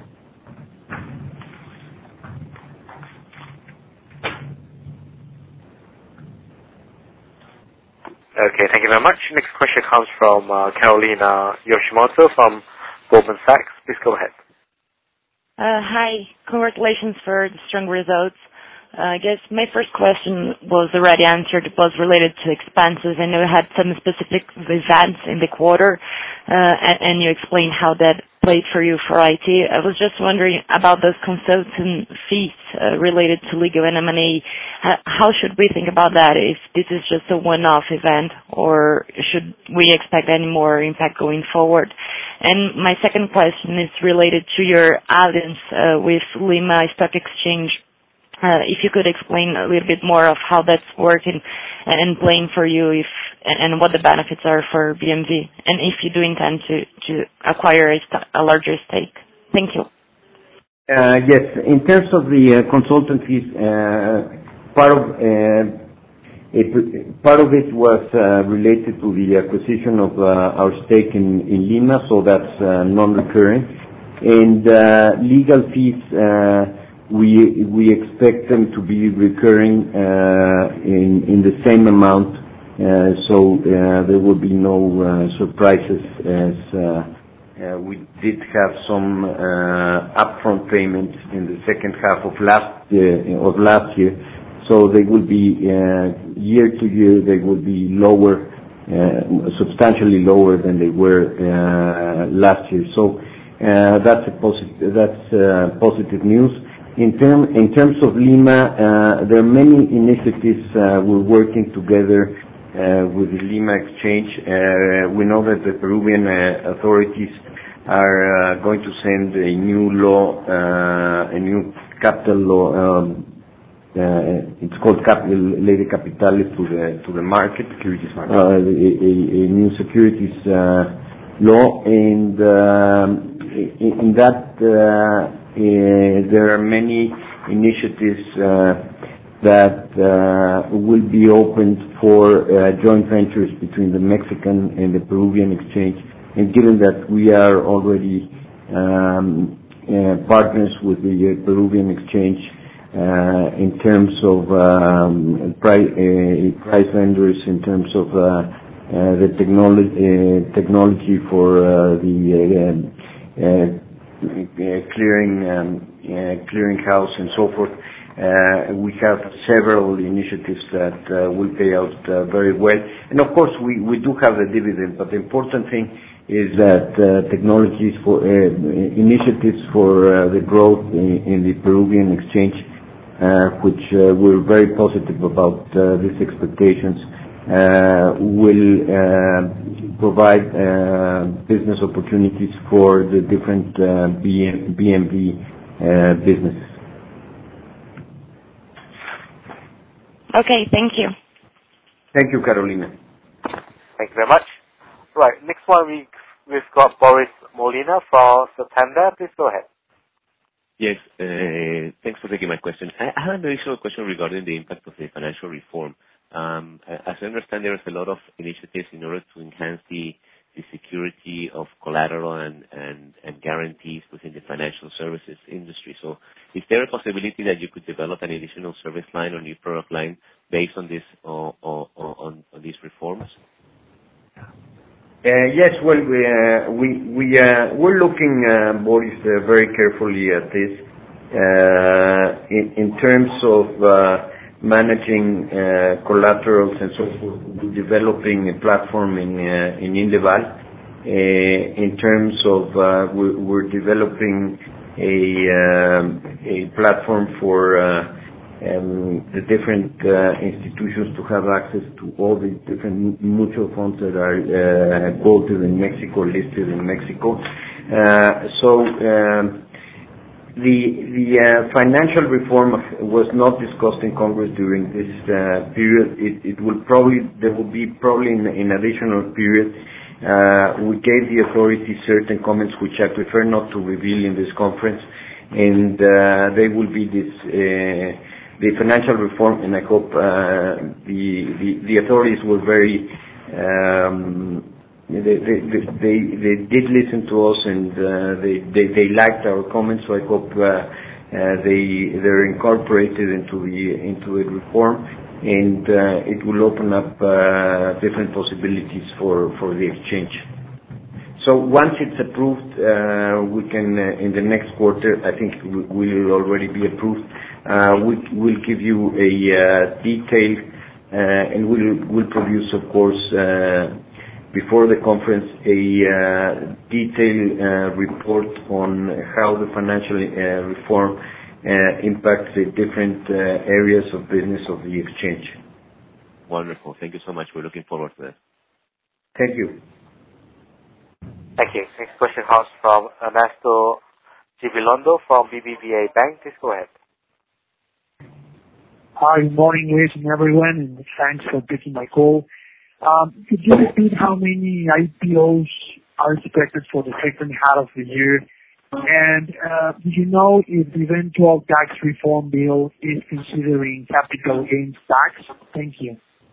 Okay, thank you very much. Next question comes from uh, Carolina Yoshimoto from Goldman Sachs. Please go ahead. Uh, hi. Congratulations for the strong results. Uh, I guess my first question was already answered. It was related to expenses. I know you had some specific events in the quarter, uh, and, and you explained how that played for you for I T. I was just wondering about those consultant fees uh, related to legal and M and A. How should we think about that? If this is just a one-off event, or should we expect any more impact going forward? And my second question is related to your alliance uh, with Lima Stock Exchange. Uh, if you could explain a little bit more of how that's working and playing for you, if and what the benefits are for B M V, and if you do intend to, to acquire a, st- a larger stake. Thank you. Uh, yes, in terms of the uh, consultant fees, uh, part of uh, it, part of it was uh, related to the acquisition of uh, our stake in, in Lima, so that's uh, non-recurring, and uh, legal fees. Uh, We we expect them to be recurring uh, in in the same amount, uh, so uh, there will be no uh, surprises, as uh, uh, we did have some uh, upfront payments in the second half of last uh, of last year. So they will be uh, year to year. They will be lower, uh, substantially lower than they were uh, last year. So uh, that's a positive that's uh, positive news. In, term, in terms of Lima, uh, there are many initiatives. Uh, we're working together uh, with the Lima Exchange. Uh, we know that the Peruvian uh, authorities are uh, going to send a new law, uh, a new capital law. Um, uh, it's called Capital Ley de Capitales to the to the market, securities market. Uh, a, a, a new securities uh, law, and um, in, in that. Uh, Uh, there are many initiatives uh, that uh, will be opened for uh, joint ventures between the Mexican and the Peruvian exchange. And given that we are already um, uh, partners with the uh, Peruvian exchange uh, in terms of um, price, uh, price vendors, in terms of uh, uh, the technology uh, technology for uh, the uh, uh, clearing um, uh, clearing house and so forth. Uh, we have several initiatives that uh, will pay out uh, very well. And of course, we, we do have the dividend, but the important thing is that uh, technologies for uh, initiatives for uh, the growth in, in the Peruvian exchange, uh, which uh, we're very positive about uh, these expectations, uh, will uh, provide uh, business opportunities for the different uh, B M V uh, businesses. Okay, thank you. Thank you, Carolina. Thank you very much. Right, next one we, we've got Boris Molina from Santander. Please go ahead. Yes, uh, thanks for taking my question. I have an additional question regarding the impact of the financial reform. Um, as I understand, there is a lot of initiatives in order to enhance the, the security of collateral and, and, and guarantees within the financial services industry. So is there a possibility that you could develop an additional service line or new product line based on this or, or, or on, on these reforms? Uh, yes, well, we uh, we we uh, we're looking, uh, Boris, uh, very carefully at this uh, in, in terms of uh, managing uh, collaterals and so forth. We're developing a platform in uh, in Indeval. Uh, in terms of, uh, we're, we're developing a um, a platform for uh, um, the different uh, institutions to have access to all the different mutual funds that are uh, quoted in Mexico, listed in Mexico. Uh, so. Um, The the uh, financial reform was not discussed in Congress during this uh, period. It, it will probably there will be probably in, in additional period. Uh, we gave the authorities certain comments which I prefer not to reveal in this conference, and uh, they will be this uh, the financial reform. And I hope uh, the, the the authorities were very. Um, They, they, they, they did listen to us, and uh, they, they, they liked our comments. So I hope uh, uh, they they're incorporated into the into the reform, and uh, it will open up uh, different possibilities for, for the exchange. So once it's approved, uh, we can uh, in the next quarter. I think it will already be approved. Uh, we will give you a uh, detail, uh, and we'll will produce, of course. Uh, before the conference, a uh, detailed uh, report on how the financial uh, reform uh, impacts the different uh, areas of business of the exchange. Wonderful. Thank you so much. We're looking forward to that. Thank you. Thank you. Next question comes from Ernesto Gibilondo from B B V A Bank. Please go ahead. Hi, good morning, ladies and everyone, and thanks for taking my call. Um, could you repeat how many I P Os are expected for the second half of the year? And uh, do you know if the eventual tax reform bill is considering capital gains tax? Thank you.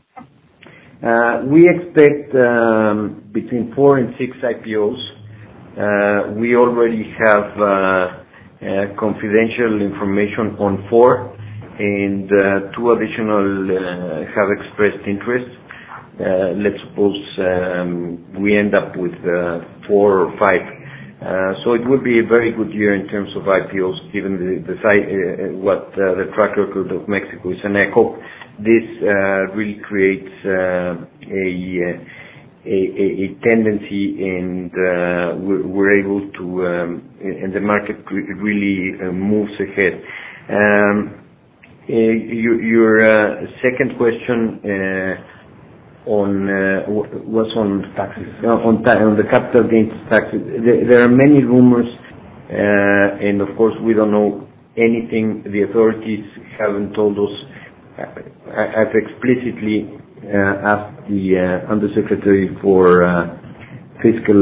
Uh, we expect um, between four and six I P Os. Uh, we already have uh, uh, confidential information on four, and uh, two additional uh, have expressed interest. Uh, let's suppose um, we end up with uh, four or five. Uh, so it will be a very good year in terms of I P Os, given the, the uh, what uh, the track record of Mexico is. And I hope this uh, really creates uh, a, a, a tendency, and uh, we're, we're able to, um, and the market really uh, moves ahead. Um, uh, your your uh, second question. Uh, on uh, was on taxes, on, on the capital gains taxes. There, there are many rumors, uh, and of course we don't know anything. The authorities haven't told us. I, I've explicitly uh, asked the uh, Undersecretary for uh, Fiscal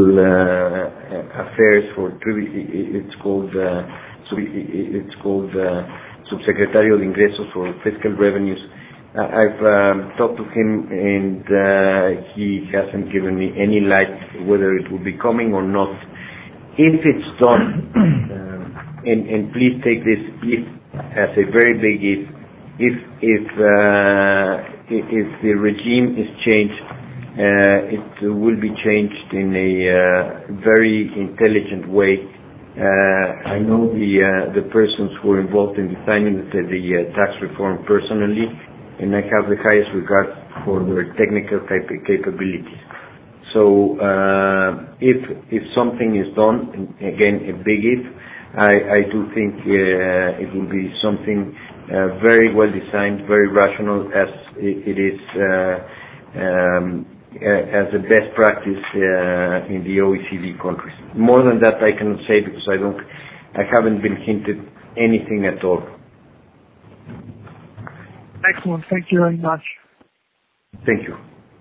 uh, Affairs for it's called uh, it's called uh, Subsecretario de Ingresos for Fiscal Revenues. I've um, talked to him, and uh, he hasn't given me any light whether it will be coming or not. If it's done, um, and, and please take this if as a very big if, if if uh, if the regime is changed, uh, it will be changed in a uh, very intelligent way. Uh, I know the uh, the persons who are involved in designing the, the uh, tax reform personally, and I have the highest regard for their technical capabilities. So uh, if if something is done, again a big if, I, I do think uh, it will be something uh, very well designed, very rational, as it, it is uh, um, as a best practice uh, in the O E C D countries. More than that, I cannot say because I don't, I haven't been hinted anything at all. Excellent. Thank you very much. Thank you.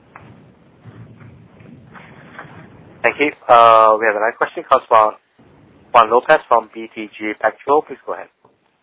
Thank you. Uh, we have another question comes from Juan Lopez from B T G Pactual. Please go ahead.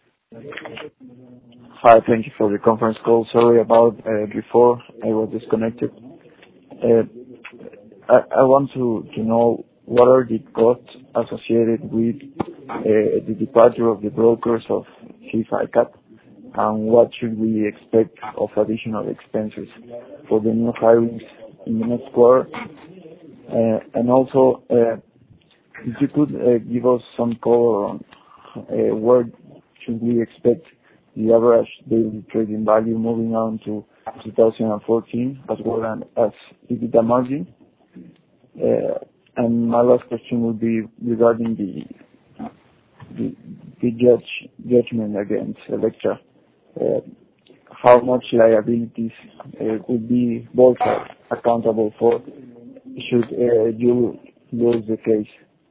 Hi, thank you for the conference call. Sorry about uh, before I was disconnected. Uh, I, I want to, to know what are the costs associated with uh, the departure of the brokers of C I F I C A P, and what should we expect of additional expenses for the new hirings in the next quarter? Uh, and also, uh, if you could uh, give us some color on uh, where should we expect the average daily trading value moving on to two thousand fourteen, as well as EBITDA margin? Uh, and my last question would be regarding the the, the judge judgment against Electra. Uh, how much liabilities uh, could be Bolsa accountable for should uh, you lose the case?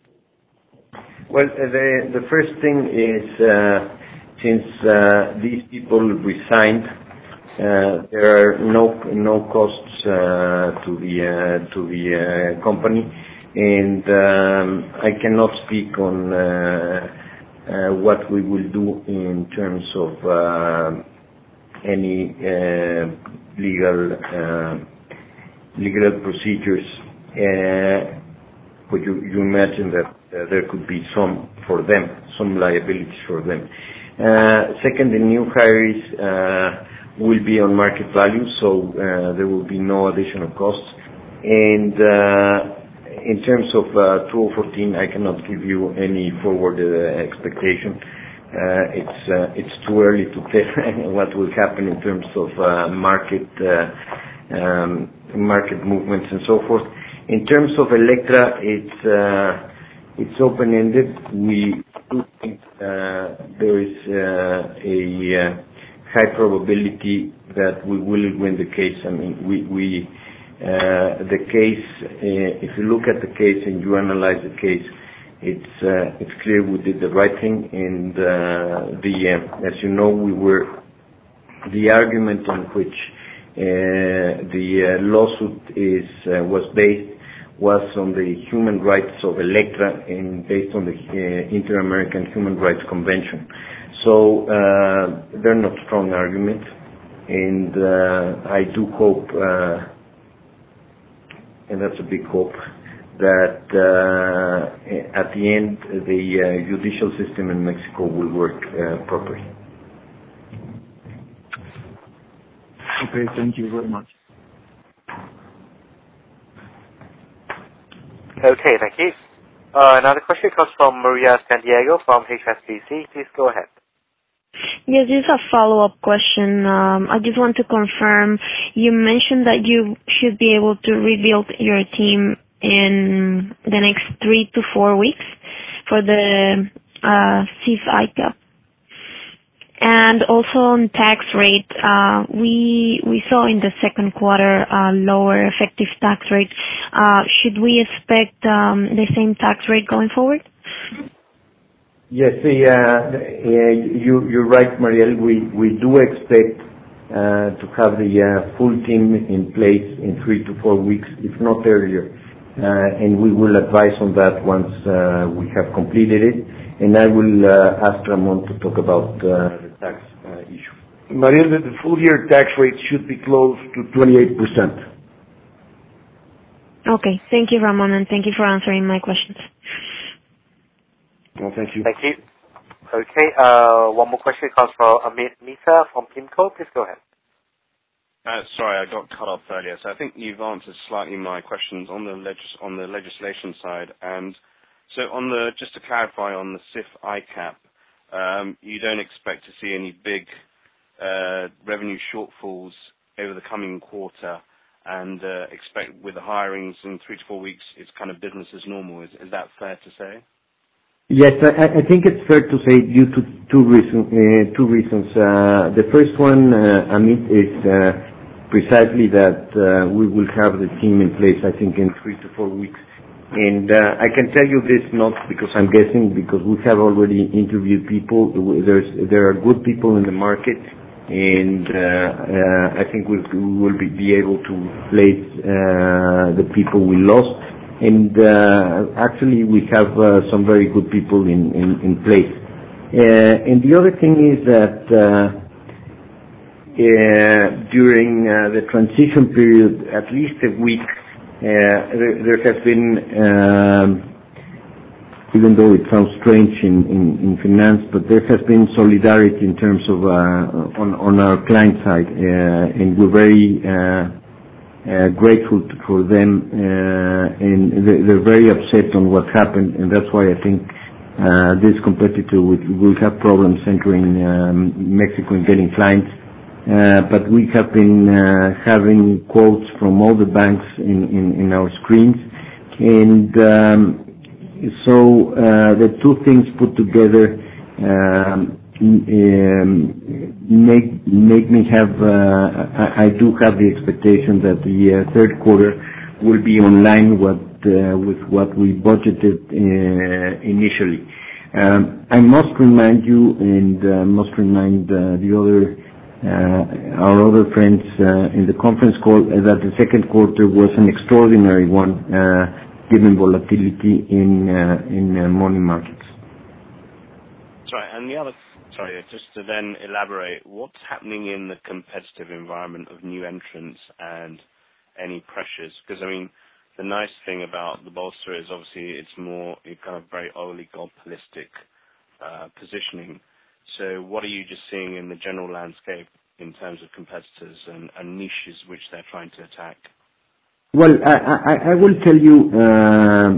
Well, uh, the the first thing is, uh, since uh, these people resigned, uh, there are no no costs uh, to the uh, to the uh, company, and um, I cannot speak on uh, uh, what we will do in terms of uh, any uh, legal uh, legal procedures. Uh, but you, you imagine that uh, there could be some for them, some liabilities for them. Uh, second, the new hires uh, will be on market value, so uh, there will be no additional costs. And uh, in terms of uh, twenty fourteen, I cannot give you any forward uh, expectation. Uh, it's uh, it's too early to tell what will happen in terms of uh, market uh, um, market movements and so forth. In terms of Electra, it's uh, it's open-ended. We do think uh, there is uh, a uh, high probability that we will win the case. I mean, we we uh, the case. Uh, if you look at the case and you analyze the case, it's uh, it's clear we did the right thing. And uh, the uh, as you know, we were the argument on which uh, the uh, lawsuit is uh, was based. was on the human rights of Electra and based on the uh, Inter-American Human Rights Convention. So uh, they're not strong arguments, and uh, I do hope, uh, and that's a big hope, that uh, at the end the uh, judicial system in Mexico will work uh, properly. Okay, thank you very much. Okay, thank you. Uh, another question comes from Maria Santiago from H S B C. Please go ahead. Yes, this is a follow-up question. Um, I just want to confirm, you mentioned that you should be able to rebuild your team in the next three to four weeks for the uh, C I F I C A P. And also on tax rate, uh, we we saw in the second quarter a lower effective tax rate. Uh, should we expect um, the same tax rate going forward? Yes, the, uh, uh, you, you're right, Mariel. We we do expect uh, to have the uh, full team in place in three to four weeks, if not earlier. Uh, and we will advise on that once uh, we have completed it. And I will uh, ask Ramon to talk about uh, the tax uh, issue. Mariel, the full year tax rate should be close to twenty-eight percent. Okay, thank you, Ramon, and thank you for answering my questions. Well, thank you. Thank you. Okay, uh, one more question comes from Amit Mehta from PIMCO. Please go ahead. Uh, sorry, I got cut off earlier. So I think you've answered slightly my questions on the legis- on the legislation side. And so on the, just to clarify on the C I F I C A P, um, you don't expect to see any big uh, revenue shortfalls over the coming quarter, and uh, expect with the hirings in three to four weeks, it's kind of business as normal. Is, is that fair to say? Yes, I, I think it's fair to say due to two reasons. Uh, two reasons. Uh, the first one, uh, Amit, is uh, precisely that uh, we will have the team in place, I think, in three to four weeks. And uh, I can tell you this not because I'm guessing, because we have already interviewed people. There's, there are good people in the market, and uh, uh, I think we, we will be, be able to replace uh, the people we lost. And uh, actually, we have uh, some very good people in, in, in place. Uh, and the other thing is that uh, uh, during uh, the transition period, at least a week, Uh, there, there has been, um, even though it sounds strange in, in, in finance, but there has been solidarity in terms of uh, on, on our client side, uh, and we're very uh, uh, grateful to, for them, uh, and they're, they're very upset on what happened, and that's why I think this competitor will have problems entering um, Mexico and getting clients. Uh, but we have been uh, having quotes from all the banks in, in, in our screens. And um, so uh, the two things put together um, um, make make me have, uh, I, I do have the expectation that the uh, third quarter will be on line with, uh, with what we budgeted uh, initially. Um, I must remind you and uh, must remind uh, the other Uh, our other friends uh, in the conference call uh, that the second quarter was an extraordinary one, uh, given volatility in uh, in uh, money markets. Sorry, and the other, sorry, just to then elaborate, what's happening in the competitive environment of new entrants and any pressures? Because, I mean, the nice thing about the Bolsa is obviously it's more kind of very oligopolistic uh, positioning. So what are you just seeing in the general landscape in terms of competitors and, and niches which they're trying to attack? Well, I, I, I will tell you, uh,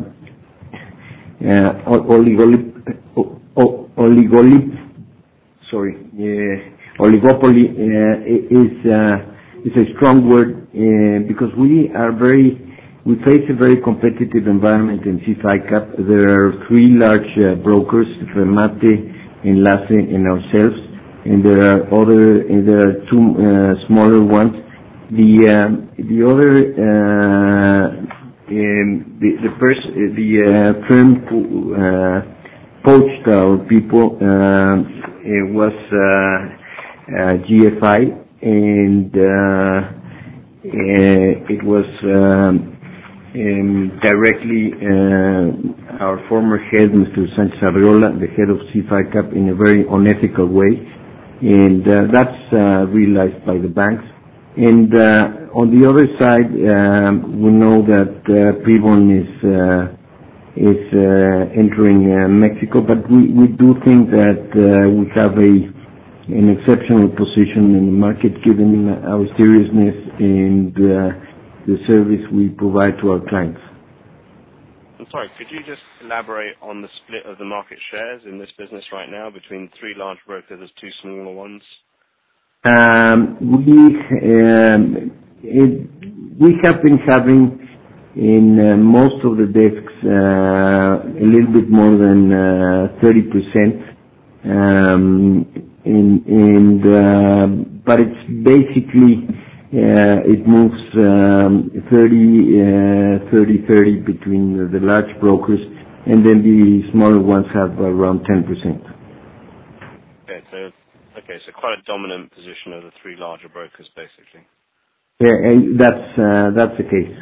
uh, oligopoly, oligopoly, sorry, uh, oligopoly uh, is uh, is a strong word uh, because we are very, we face a very competitive environment in C F I C A P. There are three large uh, brokers, Remate, Enlace, and ourselves, and there are other, and there are two uh, smaller ones. The um, the other uh, um, the the, pers- the uh, firm who uh, poached our people uh, it was uh, uh, G F I, and uh, uh, it was um, um, directly uh, our former head, Mister Sanchez Abriola, the head of C F I C A P, in a very unethical way, and uh, that's uh, realized by the banks. And uh, on the other side, um, we know that uh, Privon is uh, is uh, entering uh, Mexico, but we, we do think that uh, we have a an exceptional position in the market given our seriousness and uh, the service we provide to our clients. I'm sorry, could you just elaborate on the split of the market shares in this business right now between three large brokers and two smaller ones? Um, we um, it, we have been having in uh, most of the desks uh, a little bit more than uh, thirty percent, um, in, and uh, but it's basically uh, it moves um, thirty thirty between the, the large brokers, and then the smaller ones have around ten percent. Okay, so okay, so quite a dominant position of the three larger brokers, basically. Yeah, and that's uh, that's the case.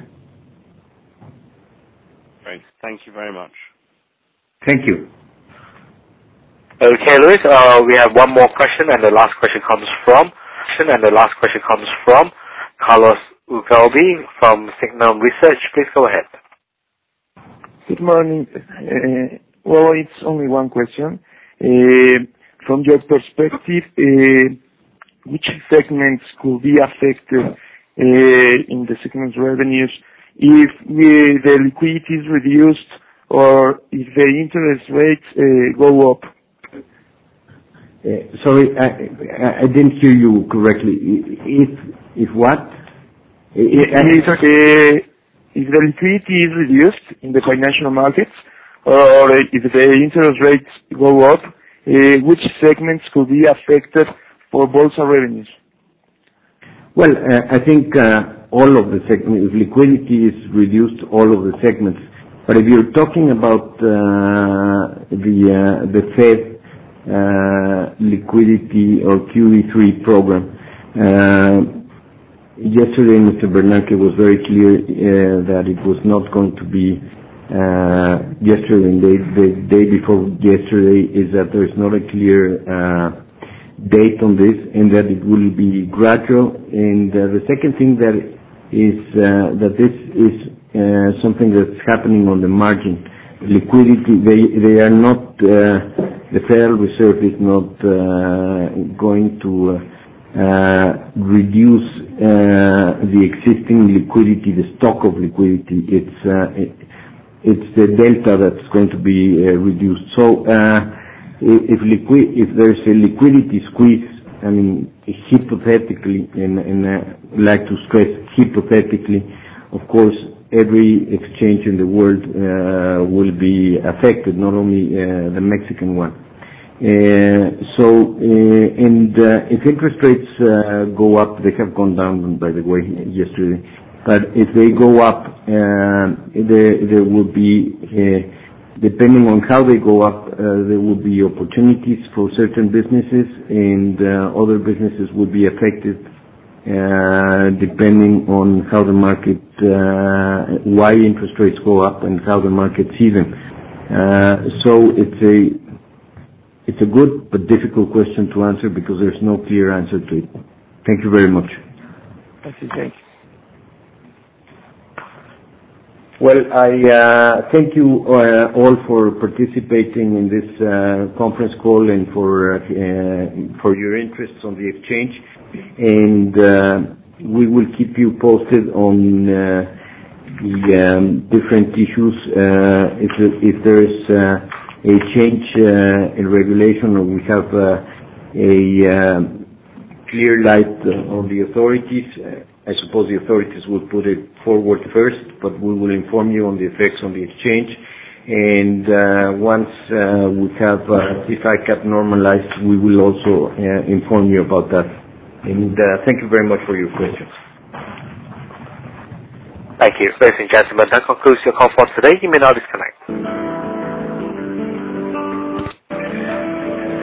Great, thank you very much. Thank you. Okay, Luis, uh, we have one more question, and the last question comes from, and the last question comes from Carlos Ugalbi from Signum Research. Please go ahead. Good morning. Uh, well, it's only one question. Uh, from your perspective, uh, which segments could be affected uh, in the segment's revenues if uh, the liquidity is reduced or if the interest rates uh, go up? Uh, sorry, I, I didn't hear you correctly. If if what? If, if, uh, if the liquidity is reduced in the financial markets, or if the interest rates go up, uh, which segments could be affected for Bolsa revenues? Well, uh, I think uh, all of the segments. If liquidity is reduced, all of the segments. But if you're talking about uh, the uh, the Fed Uh, liquidity or Q E three program. Uh, yesterday, Mister Bernanke was very clear uh, that it was not going to be uh, yesterday and the, the day before yesterday is that there is not a clear uh, date on this and that it will be gradual. And uh, the second thing that is uh, that this is uh, something that's happening on the margin. Liquidity, they they are not. Uh, The Federal Reserve is not uh, going to uh, uh, reduce uh, the existing liquidity, the stock of liquidity. It's uh, it, it's the delta that's going to be uh, reduced. So uh, if liqui- if there's a liquidity squeeze, I mean, hypothetically, and, and I like to stress hypothetically, of course, every exchange in the world uh, will be affected, not only uh, the Mexican one. Uh, so, uh, and uh, if interest rates uh, go up, they have gone down, by the way, yesterday. But if they go up, uh, there, there will be, uh, depending on how they go up, uh, there will be opportunities for certain businesses, and uh, other businesses will be affected, uh, depending on how the market, uh, why interest rates go up and how the market sees them. Uh, so it's a It's a good but difficult question to answer because there's no clear answer to it. Thank you very much. Thank you. Thank you. Well, I uh, thank you uh, all for participating in this uh, conference call and for uh, uh, for your interest on the exchange. And uh, we will keep you posted on uh, the um, different issues. Uh, if, if there is uh, a change uh, in regulation, or we have uh, a uh, clear light uh, on the authorities. Uh, I suppose the authorities will put it forward first, but we will inform you on the effects on the exchange. And uh, once uh, we have uh, C F I C A P normalized, we will also uh, inform you about that. And uh, thank you very much for your questions. Thank you. Ladies and gentlemen, that concludes your call for today. You may now disconnect.